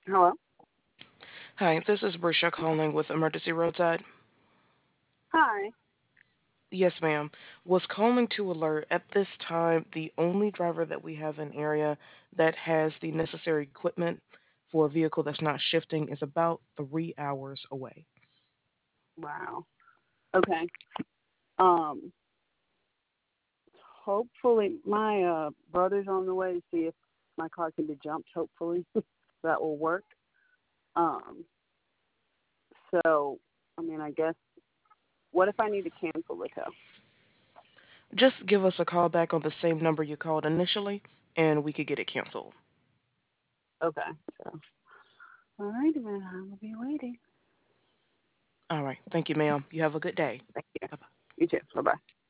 Hello. Hi, this is Brisha calling with Emergency Roadside. Hi. Yes, ma'am. Was calling to alert at this time the only driver that we have in area that has the necessary equipment for a vehicle that's not shifting is about 3 hours away. Wow. Okay. Um. Hopefully, my brother's on the way to see if my car can be jumped. Hopefully, that will work. Um. So, I mean, I guess. What if I need to cancel the tow? Just give us a call back on the same number you called initially, and we could get it canceled. Okay. So, all right, then I will be waiting. All right. Thank you, ma'am. You have a good day. Thank you. Bye bye. You too. Bye bye.